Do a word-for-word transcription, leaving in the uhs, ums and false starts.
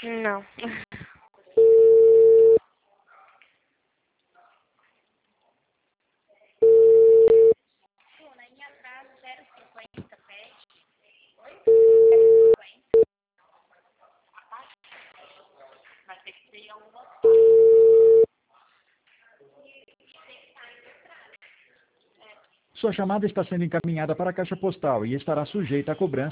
Não. Sua chamada está sendo encaminhada para a caixa postal e estará sujeita a cobrança